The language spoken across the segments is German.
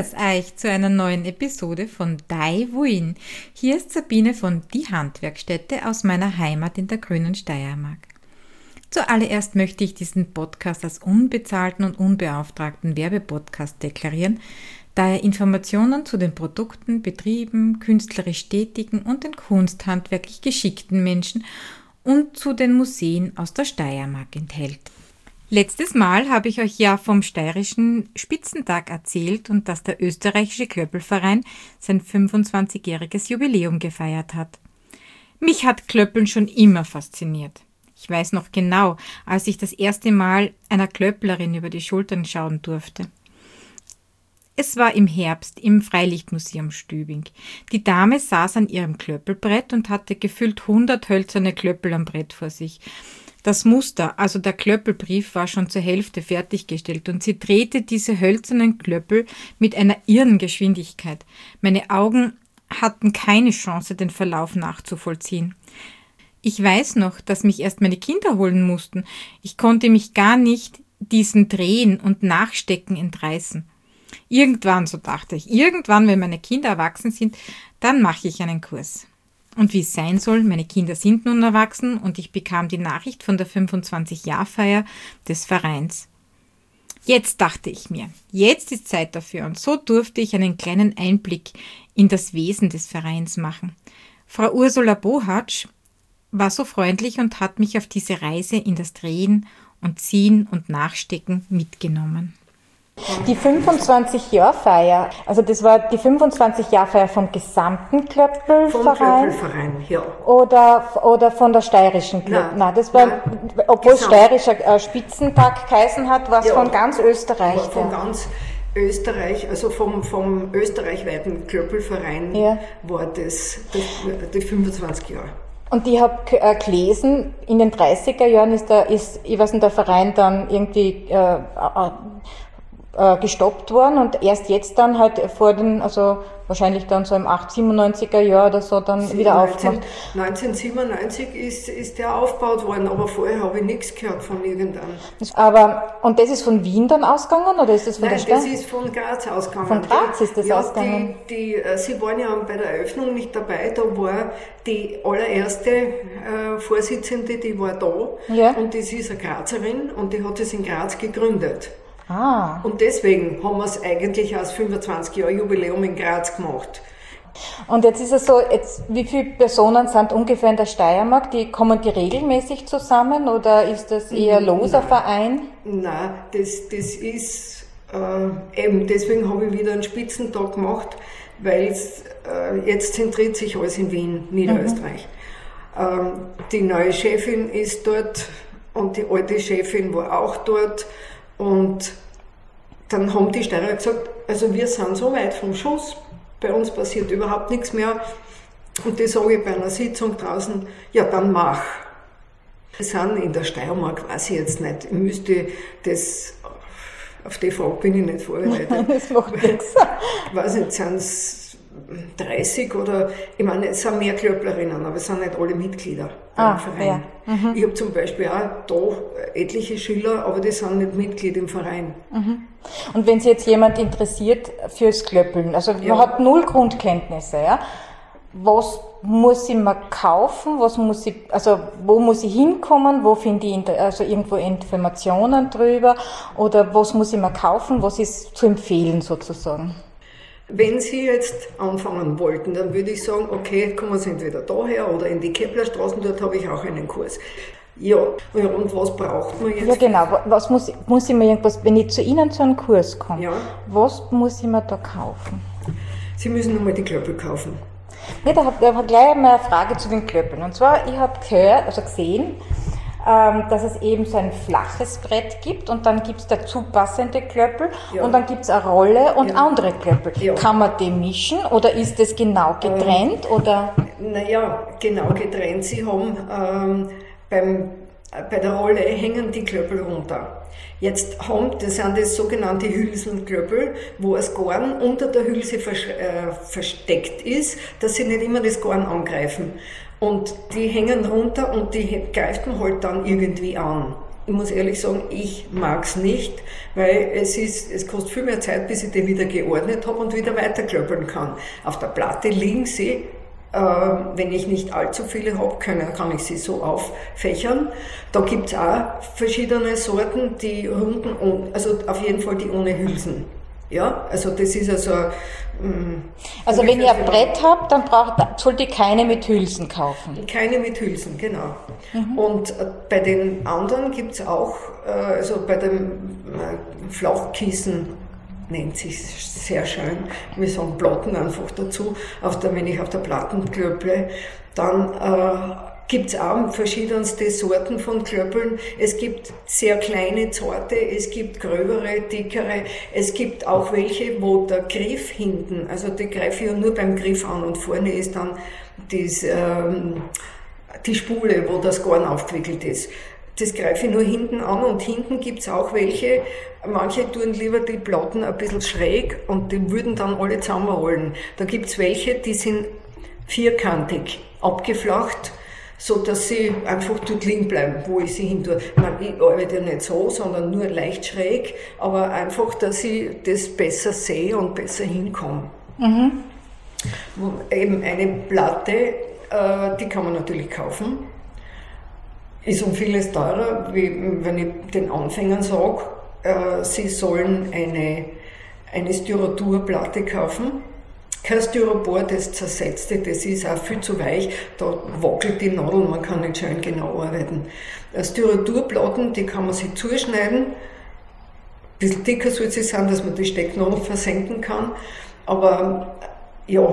Grüß euch zu einer neuen Episode von Dai Wuin. Hier ist Sabine von Die Handwerkstätte aus meiner Heimat in der grünen Steiermark. Zuallererst möchte ich diesen Podcast als unbezahlten und unbeauftragten Werbepodcast deklarieren, da er Informationen zu den Produkten, Betrieben, künstlerisch tätigen und den kunsthandwerklich geschickten Menschen und zu den Museen aus der Steiermark enthält. Letztes Mal habe ich euch ja vom Steirischen Spitzentag erzählt und dass der österreichische Klöppelverein sein 25-jähriges Jubiläum gefeiert hat. Mich hat Klöppeln schon immer fasziniert. Ich weiß noch genau, als ich das erste Mal einer Klöpplerin über die Schultern schauen durfte. Es war im Herbst im Freilichtmuseum Stübing. Die Dame saß an ihrem Klöppelbrett und hatte gefühlt 100 hölzerne Klöppel am Brett vor sich. Das Muster, also der Klöppelbrief, war schon zur Hälfte fertiggestellt und sie drehte diese hölzernen Klöppel mit einer irren Geschwindigkeit. Meine Augen hatten keine Chance, den Verlauf nachzuvollziehen. Ich weiß noch, dass mich erst meine Kinder holen mussten. Ich konnte mich gar nicht diesen Drehen und Nachstecken entreißen. Irgendwann, so dachte ich, wenn meine Kinder erwachsen sind, dann mache ich einen Kurs. Und wie es sein soll, meine Kinder sind nun erwachsen und ich bekam die Nachricht von der 25-Jahr-Feier des Vereins. Jetzt dachte ich mir, jetzt ist Zeit dafür und so durfte ich einen kleinen Einblick in das Wesen des Vereins machen. Frau Ursula Bohatsch war so freundlich und hat mich auf diese Reise in das Drehen und Ziehen und Nachstecken mitgenommen. Die 25-Jahr-Feier, also das war die 25-Jahr-Feier vom gesamten Klöppelverein? Vom Klöppelverein, ja. Oder von der steirischen Klöppel? Nein, das war, obwohl es steirischer Spitzentag geheißen hat, war es von ganz Österreich. Von ganz Österreich, also vom österreichweiten Klöppelverein war das die 25 Jahre. Und ich habe gelesen, in den 30er Jahren ist der Verein dann irgendwie gestoppt worden und erst jetzt dann halt wahrscheinlich dann so im 97er Jahr oder so dann wieder aufgemacht. 1997 ist der aufgebaut worden, aber vorher habe ich nichts gehört von irgendeinem. Und das ist von Wien dann ausgegangen oder ist das von der Stadt? Nein, das ist von Graz ausgegangen. Von Graz ist das ausgegangen? Sie waren ja bei der Eröffnung nicht dabei, da war die allererste Vorsitzende, die war da und das ist eine Grazerin und die hat es in Graz gegründet. Und deswegen haben wir es eigentlich als 25 Jahre Jubiläum in Graz gemacht. Und jetzt ist es so, wie viele Personen sind ungefähr in der Steiermark? Kommen die regelmäßig zusammen oder ist das eher ein loser Verein? Nein, das ist eben, deswegen habe ich wieder einen Spitzentag gemacht, weil jetzt zentriert sich alles in Wien, Niederösterreich. Die neue Chefin ist dort und die alte Chefin war auch dort. Und dann haben die Steirer gesagt, also wir sind so weit vom Schuss, bei uns passiert überhaupt nichts mehr. Und das sage ich bei einer Sitzung draußen, ja dann mach. Wir sind in der Steiermark, weiß ich jetzt nicht, ich müsste das, auf die Frage bin ich nicht vorbereitet. Das macht nichts. Ich weiß nicht, sind es 30 oder, ich meine, es sind mehr Klöpplerinnen, aber es sind nicht alle Mitglieder im Verein. Ja. Ich habe zum Beispiel auch da etliche Schüler, aber die sind nicht Mitglied im Verein. Und wenn sich jetzt jemand interessiert fürs Klöppeln, also man hat null Grundkenntnisse, was muss ich mir kaufen, wo muss ich hinkommen, wo finde ich irgendwo Informationen drüber oder was muss ich mir kaufen, was ist zu empfehlen sozusagen? Wenn Sie jetzt anfangen wollten, dann würde ich sagen, okay, kommen Sie entweder daher oder in die Keplerstraßen, dort habe ich auch einen Kurs. Ja, und was braucht man jetzt? Ja genau, was muss ich mir irgendwas, wenn ich zu Ihnen zu einem Kurs komme, was muss ich mir da kaufen? Sie müssen einmal die Klöppel kaufen. Ja, da habe ich gleich mal eine Frage zu den Klöppeln. Und zwar, ich habe gesehen, dass es eben so ein flaches Brett gibt und dann gibt es dazu passende Klöppel und dann gibt es eine Rolle und andere Klöppel. Ja. Kann man die mischen oder ist das genau getrennt? Naja, genau getrennt. Sie haben bei der Rolle hängen die Klöppel runter. Das sind das sogenannte Hülsenklöppel, wo das Garn unter der Hülse versteckt ist, dass sie nicht immer das Garn angreifen. Und die hängen runter und die greift man halt dann irgendwie an. ich muss ehrlich sagen, ich mag es nicht, weil es kostet viel mehr Zeit, bis ich den wieder geordnet habe und wieder weiterklöppeln kann. Auf der Platte liegen sie, wenn ich nicht allzu viele habe, kann ich sie so auffächern. Da gibt es auch verschiedene Sorten, die runden, also auf jeden Fall die ohne Hülsen. Ja, also das ist also... Also wenn ihr ein Brett habt, dann sollt ihr keine mit Hülsen kaufen. Keine mit Hülsen, genau. Und bei den anderen gibt es auch, also bei dem Flachkissen nennt sich sehr schön, wir sagen Platten einfach dazu, wenn ich auf der Platten klöpple, dann gibt es auch verschiedenste Sorten von Klöppeln. Es gibt sehr kleine, zarte, es gibt gröbere, dickere. Es gibt auch welche, wo der Griff hinten, also die greife ich ja nur beim Griff an und vorne ist dann die Spule, wo das Garn aufgewickelt ist. Das greife ich nur hinten an und hinten gibt es auch welche, manche tun lieber die Platten ein bisschen schräg und die würden dann alle zusammenrollen. Da gibt es welche, die sind vierkantig abgeflacht, so dass sie einfach dort liegen bleiben, wo ich sie hin tue. Ich arbeite ja nicht so, sondern nur leicht schräg, aber einfach, dass ich das besser sehe und besser hinkomme. Eben eine Platte, die kann man natürlich kaufen, ist um vieles teurer, wie wenn ich den Anfängern sage, sie sollen eine Styroturplatte kaufen. Kein Styropor, das zersetzte, das ist auch viel zu weich, da wackelt die Nadel, man kann nicht schön genau arbeiten. Styroturplatten, die kann man sich zuschneiden, ein bisschen dicker soll sie sein, dass man die Stecknadel versenken kann, aber ja,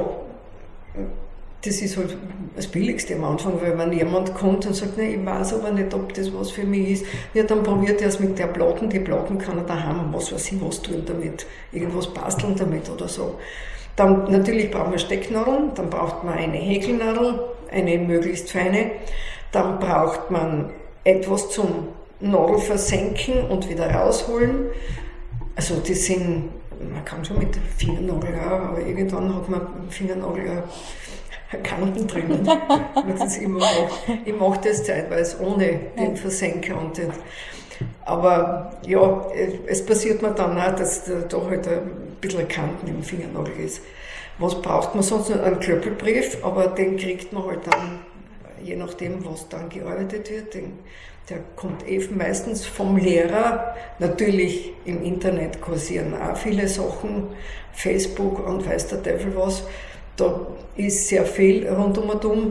das ist halt das Billigste am Anfang, weil wenn jemand kommt und sagt, nee, ich weiß aber nicht, ob das was für mich ist, ja, dann probiert er es mit der Platten, die Platten kann er daheim, was weiß ich, was tun damit, irgendwas basteln damit oder so. Dann natürlich braucht man Stecknadeln, dann braucht man eine Häkelnadel, eine möglichst feine, dann braucht man etwas zum Nadel versenken und wieder rausholen. Also das sind, man kann schon mit Fingernagel auch, aber irgendwann hat man Fingernagel auch Kanten drinnen. Das immer noch. Ich mache das zeitweise ohne den Versenker und den. Aber ja, es passiert mir dann auch, dass da halt ein bisschen Kanten im Fingernagel ist. Was braucht man sonst noch? Einen Klöppelbrief, aber den kriegt man halt dann, je nachdem, was dann gearbeitet wird, der kommt meistens vom Lehrer. Natürlich im Internet kursieren auch viele Sachen, Facebook und weiß der Teufel was. Da ist sehr viel rundum.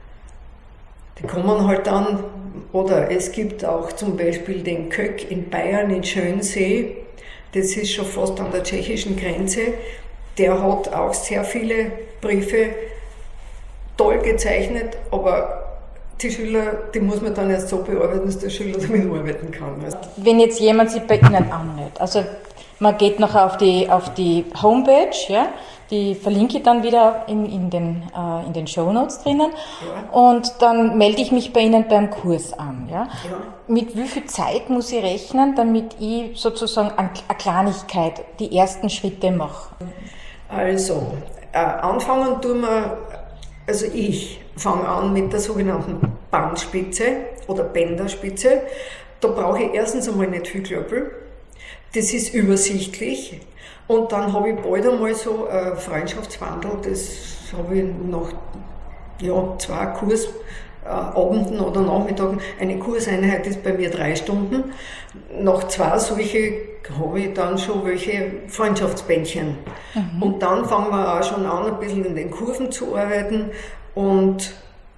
Die kommen halt dann, oder es gibt auch zum Beispiel den Kök in Bayern, in Schönsee, das ist schon fast an der tschechischen Grenze, der hat auch sehr viele Briefe, toll gezeichnet, aber die Schüler, die muss man dann erst so bearbeiten, dass der Schüler damit arbeiten kann. Wenn jetzt jemand sich bei Ihnen anmeldet, also man geht noch auf die Homepage, ja, die verlinke ich dann wieder in den Shownotes drinnen, ja. Und dann melde ich mich bei Ihnen beim Kurs an. Ja? Ja. Mit wie viel Zeit muss ich rechnen, damit ich sozusagen eine Kleinigkeit, die ersten Schritte mache? Also, anfangen tun wir, also ich fange an mit der sogenannten Bandspitze oder Bänderspitze. Da brauche ich erstens einmal nicht viel Klöppel. Das ist übersichtlich. Und dann habe ich bald einmal so ein Freundschaftswandel, das habe ich nach 2 Kursabenden oder Nachmittagen. Eine Kurseinheit ist bei mir 3 Stunden. Nach 2 solche habe ich dann schon welche Freundschaftsbändchen. Und dann fangen wir auch schon an, ein bisschen in den Kurven zu arbeiten. Und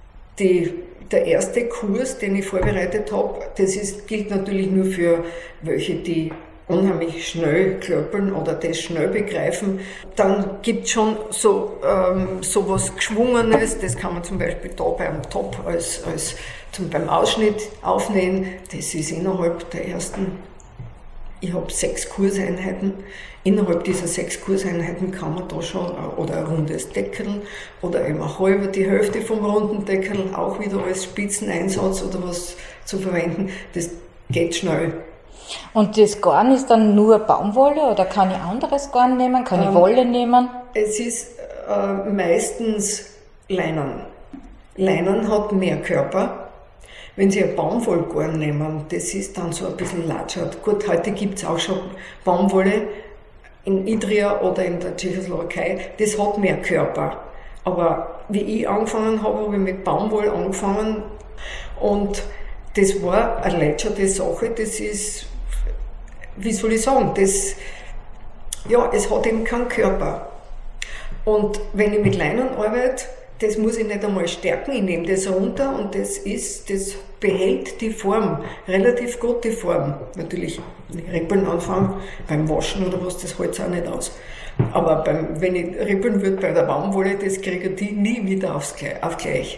der erste Kurs, den ich vorbereitet habe, gilt natürlich nur für welche, die unheimlich schnell klöppeln oder das schnell begreifen. Dann gibt es schon so was Geschwungenes, das kann man zum Beispiel da beim Top beim Ausschnitt aufnähen. Das ist innerhalb der ersten, ich habe 6 Kurseinheiten. Innerhalb dieser 6 Kurseinheiten kann man da schon, oder ein rundes Deckel oder eben auch halber die Hälfte vom runden Deckel auch wieder als Spitzeneinsatz oder was zu verwenden. Das geht schnell. Und das Garn ist dann nur Baumwolle oder kann ich anderes Garn nehmen? Kann ich Wolle nehmen? Es ist meistens Leinen. Leinen hat mehr Körper. Wenn Sie ein Baumwollgarn nehmen, das ist dann so ein bisschen latschert. Gut, heute gibt es auch schon Baumwolle in Idria oder in der Tschechoslowakei, das hat mehr Körper. Aber wie ich angefangen habe ich mit Baumwolle angefangen und das war eine lätscherte Sache, das ist, wie soll ich sagen, das, ja, es hat eben keinen Körper. Und wenn ich mit Leinen arbeite, das muss ich nicht einmal stärken, ich nehme das runter und das behält die Form, relativ gut die Form. Natürlich, wenn ich Rippeln anfange, beim Waschen oder was, das hält es auch nicht aus. Aber wenn ich rippeln würde bei der Baumwolle, das kriege ich die nie wieder auf gleich.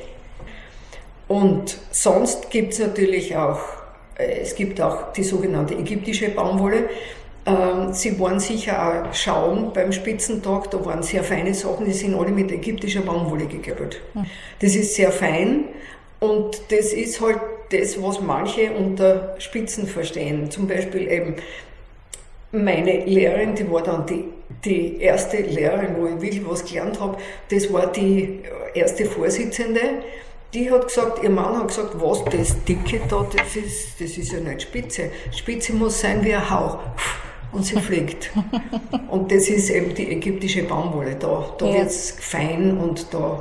Und sonst gibt es natürlich auch, es gibt auch die sogenannte ägyptische Baumwolle. Sie waren sicher auch schauen beim Spitzentag, da waren sehr feine Sachen, die sind alle mit ägyptischer Baumwolle geklöppelt. Das ist sehr fein und das ist halt das, was manche unter Spitzen verstehen. Zum Beispiel eben meine Lehrerin, die war dann die erste Lehrerin, wo ich wirklich was gelernt habe, das war die erste Vorsitzende. Die hat gesagt, ihr Mann hat gesagt, was das Dicke da, das ist ja nicht Spitze. Spitze muss sein wie ein Hauch. Und sie fliegt. Und das ist eben die ägyptische Baumwolle. Da wird es fein und da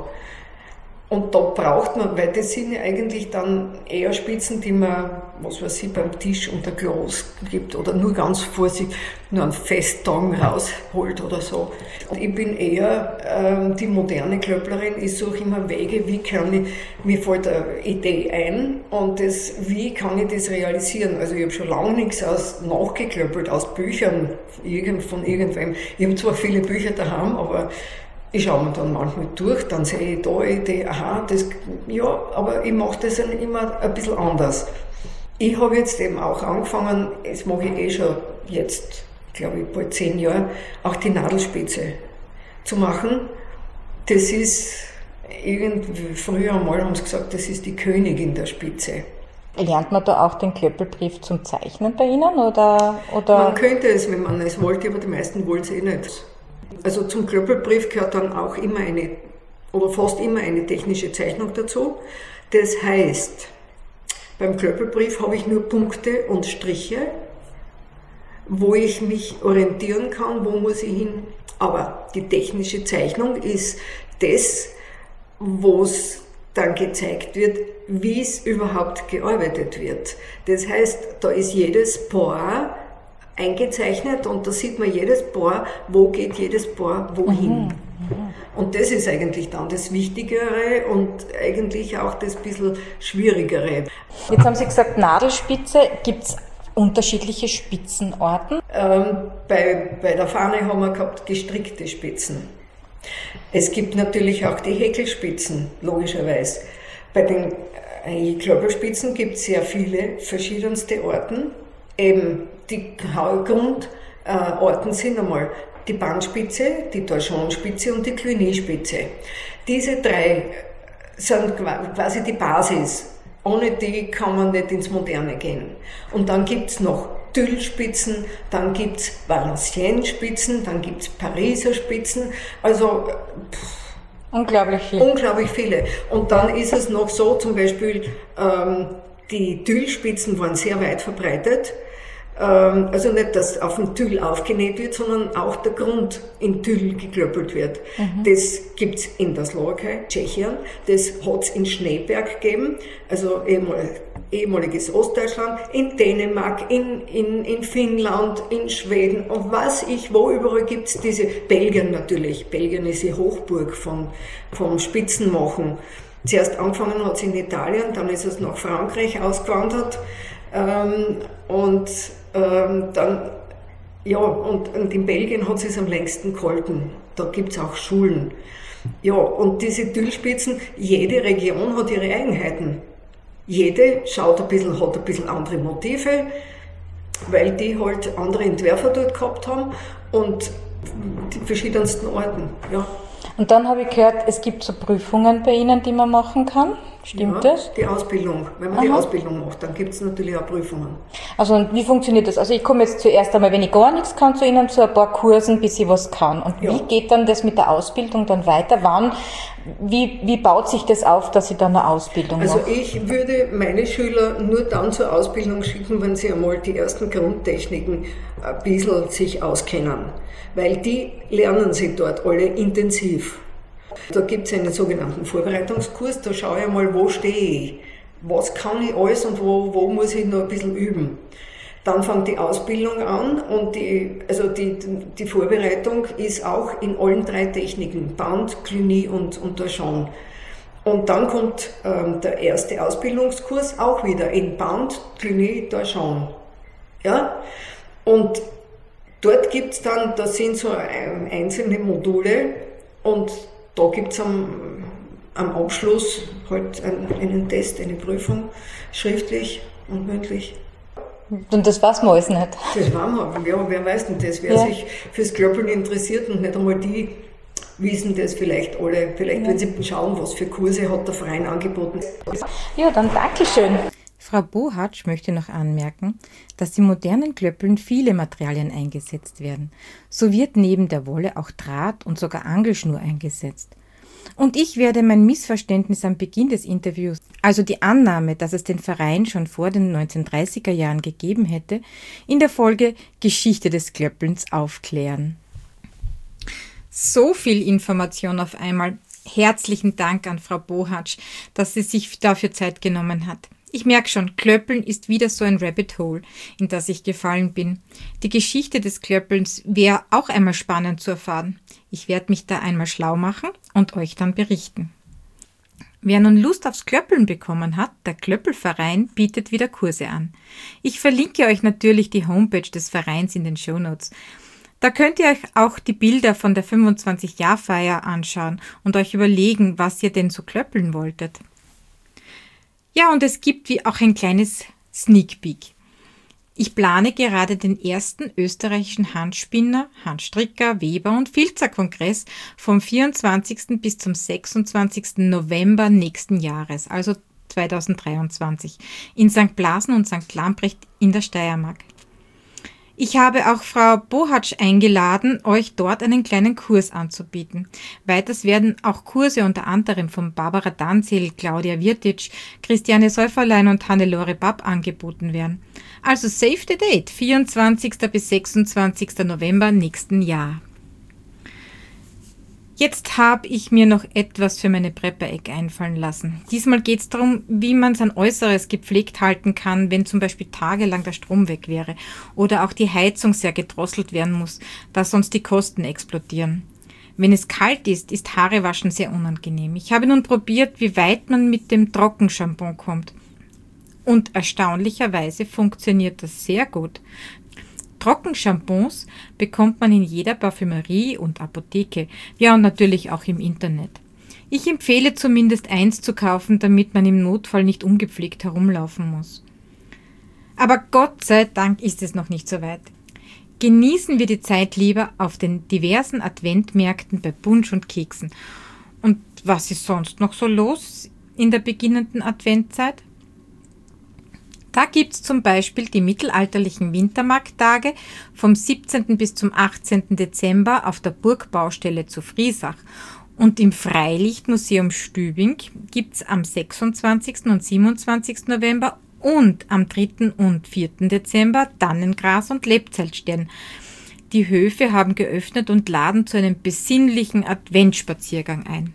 braucht man, weil das sind ja eigentlich dann eher Spitzen, die man, was weiß ich, beim Tisch unter Glas gibt oder nur ganz vorsichtig, nur einen Festtang rausholt oder so. Und ich bin eher die moderne Klöpplerin, ich suche immer Wege, mir fällt eine Idee ein und wie kann ich das realisieren? Also ich habe schon lange nichts nachgeklöppelt aus Büchern von irgendwem. Ich habe zwar viele Bücher daheim, aber ich schaue mir dann manchmal durch, dann sehe ich da eine Idee, aha, aber ich mache das dann immer ein bisschen anders. Ich habe jetzt eben auch angefangen, das mache ich schon jetzt, glaube ich, bald 10 Jahre, auch die Nadelspitze zu machen. Das ist irgendwie, früher einmal haben sie gesagt, das ist die Königin der Spitze. Lernt man da auch den Klöppelbrief zum Zeichnen bei Ihnen? Oder? Man könnte es, wenn man es wollte, aber die meisten wollen es eh nicht. Also zum Klöppelbrief gehört dann auch immer fast immer eine technische Zeichnung dazu. Das heißt, beim Klöppelbrief habe ich nur Punkte und Striche, wo ich mich orientieren kann, wo muss ich hin. Aber die technische Zeichnung ist das, wo es dann gezeigt wird, wie es überhaupt gearbeitet wird. Das heißt, da ist jedes Paar eingezeichnet und da sieht man jedes Paar, wo geht jedes Paar wohin. Und das ist eigentlich dann das Wichtigere und eigentlich auch das bisschen Schwierigere. Jetzt haben Sie gesagt, Nadelspitze, gibt es unterschiedliche Spitzenarten? Bei der Fahne haben wir gehabt gestrickte Spitzen. Es gibt natürlich auch die Häkelspitzen, logischerweise. Bei den Klöppelspitzen gibt es sehr viele verschiedenste Arten. Eben die Grundarten sind einmal die Bandspitze, die Torchonspitze und die Cluny-Spitze. Diese 3 sind quasi die Basis. Ohne die kann man nicht ins Moderne gehen. Und dann gibt es noch Tüllspitzen, dann gibt es Valenciennes-Spitzen, dann gibt es Pariser Spitzen. Also unglaublich viele. Unglaublich viele. Und dann ist es noch so, zum Beispiel die Tüllspitzen waren sehr weit verbreitet. Also nicht, dass auf dem Tüll aufgenäht wird, sondern auch der Grund in Tüll geklöppelt wird. Das gibt's in der Slowakei, Tschechien, das hat's in Schneeberg gegeben, also ehemaliges Ostdeutschland, in Dänemark, in Finnland, in Schweden und wo überall gibt's diese, Belgien natürlich. Belgien ist die Hochburg vom Spitzenmachen. Zuerst angefangen hat es in Italien, dann ist es nach Frankreich ausgewandert und in Belgien hat es am längsten gehalten. Da gibt es auch Schulen. Ja, und diese Tüllspitzen, jede Region hat ihre Eigenheiten. Jede hat ein bisschen andere Motive, weil die halt andere Entwerfer dort gehabt haben und die verschiedensten Arten. Ja. Und dann habe ich gehört, es gibt so Prüfungen bei Ihnen, die man machen kann Stimmt das? Die Ausbildung. Wenn man die Ausbildung macht, dann gibt es natürlich auch Prüfungen. Also und wie funktioniert das? Also ich komme jetzt zuerst einmal, wenn ich gar nichts kann, zu Ihnen zu ein paar Kursen, bis ich was kann. Und wie geht dann das mit der Ausbildung dann weiter? Wie baut sich das auf, dass ich dann eine Ausbildung mache? Also ich würde meine Schüler nur dann zur Ausbildung schicken, wenn sie einmal die ersten Grundtechniken ein bisschen sich auskennen. Weil die lernen sie dort alle intensiv. Da gibt es einen sogenannten Vorbereitungskurs, da schaue ich mal, wo stehe ich, was kann ich alles und wo muss ich noch ein bisschen üben. Dann fängt die Ausbildung an und die Vorbereitung ist auch in allen 3 Techniken, Band, Cluny und Torsion. Und dann kommt der erste Ausbildungskurs auch wieder in Band, Cluny, Torsion. Ja? Und dort gibt es dann, das sind so einzelne Module und da gibt es am Abschluss halt einen Test, eine Prüfung, schriftlich und mündlich. Und das weiß man alles nicht. Das weiß man, ja, wer weiß denn das? Wer sich fürs Klöppeln interessiert und nicht einmal die wissen das vielleicht alle. Vielleicht wenn sie schauen, was für Kurse hat der Verein angeboten. Ja, dann Dankeschön. Frau Bohatsch möchte noch anmerken, dass im modernen Klöppeln viele Materialien eingesetzt werden. So wird neben der Wolle auch Draht und sogar Angelschnur eingesetzt. Und ich werde mein Missverständnis am Beginn des Interviews, also die Annahme, dass es den Verein schon vor den 1930er Jahren gegeben hätte, in der Folge Geschichte des Klöppelns aufklären. So viel Information auf einmal. Herzlichen Dank an Frau Bohatsch, dass sie sich dafür Zeit genommen hat. Ich merke schon, Klöppeln ist wieder so ein Rabbit Hole, in das ich gefallen bin. Die Geschichte des Klöppelns wäre auch einmal spannend zu erfahren. Ich werde mich da einmal schlau machen und euch dann berichten. Wer nun Lust aufs Klöppeln bekommen hat, der Klöppelverein bietet wieder Kurse an. Ich verlinke euch natürlich die Homepage des Vereins in den Shownotes. Da könnt ihr euch auch die Bilder von der 25-Jahr-Feier anschauen und euch überlegen, was ihr denn so klöppeln wolltet. Ja, und es gibt wie auch ein kleines Sneak Peek. Ich plane gerade den ersten österreichischen Handspinner, Handstricker, Weber und Filzer-Kongress vom 24. bis zum 26. November nächsten Jahres, also 2023, in St. Blasen und St. Lamprecht in der Steiermark. Ich habe auch Frau Bohatsch eingeladen, euch dort einen kleinen Kurs anzubieten. Weiters werden auch Kurse unter anderem von Barbara Danzil, Claudia Wirtitsch, Christiane Säuferlein und Hannelore Babb angeboten werden. Also save the date, 24. bis 26. November nächsten Jahr. Jetzt habe ich mir noch etwas für meine Prepper-Ecke einfallen lassen. Diesmal geht es darum, wie man sein Äußeres gepflegt halten kann, wenn zum Beispiel tagelang der Strom weg wäre oder auch die Heizung sehr gedrosselt werden muss, da sonst die Kosten explodieren. Wenn es kalt ist, ist Haarewaschen sehr unangenehm. Ich habe nun probiert, wie weit man mit dem Trockenshampoo kommt. Und erstaunlicherweise funktioniert das sehr gut. Trockenshampoos bekommt man in jeder Parfümerie und Apotheke, ja und natürlich auch im Internet. Ich empfehle zumindest eins zu kaufen, damit man im Notfall nicht ungepflegt herumlaufen muss. Aber Gott sei Dank ist es noch nicht so weit. Genießen wir die Zeit lieber auf den diversen Adventmärkten bei Punsch und Keksen. Und was ist sonst noch so los in der beginnenden Adventzeit? Da gibt's zum Beispiel die mittelalterlichen Wintermarkttage vom 17. bis zum 18. Dezember auf der Burgbaustelle zu Friesach. Und im Freilichtmuseum Stübing gibt's am 26. und 27. November und am 3. und 4. Dezember Tannengras und Lebzeltstern. Die Höfe haben geöffnet und laden zu einem besinnlichen Adventsspaziergang ein.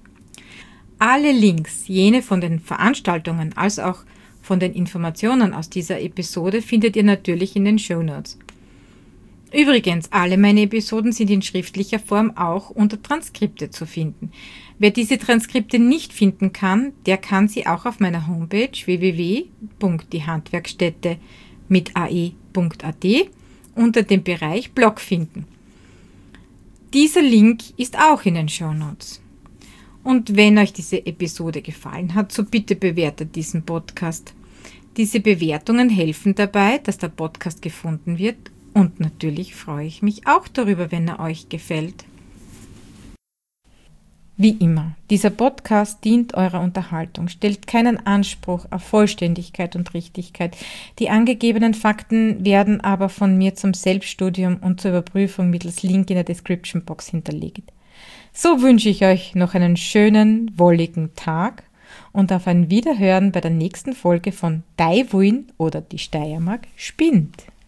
Alle Links, jene von den Veranstaltungen als auch von den Informationen aus dieser Episode, findet ihr natürlich in den Shownotes. Übrigens, alle meine Episoden sind in schriftlicher Form auch unter Transkripte zu finden. Wer diese Transkripte nicht finden kann, der kann sie auch auf meiner Homepage www.diehandwerkstätte mit ae.at unter dem Bereich Blog finden. Dieser Link ist auch in den Shownotes. Und wenn euch diese Episode gefallen hat, so bitte bewertet diesen Podcast. Diese Bewertungen helfen dabei, dass der Podcast gefunden wird und natürlich freue ich mich auch darüber, wenn er euch gefällt. Wie immer, dieser Podcast dient eurer Unterhaltung, stellt keinen Anspruch auf Vollständigkeit und Richtigkeit. Die angegebenen Fakten werden aber von mir zum Selbststudium und zur Überprüfung mittels Link in der Description Box hinterlegt. So wünsche ich euch noch einen schönen, wolligen Tag und auf ein Wiederhören bei der nächsten Folge von Dai Wuin oder die Steiermark spinnt.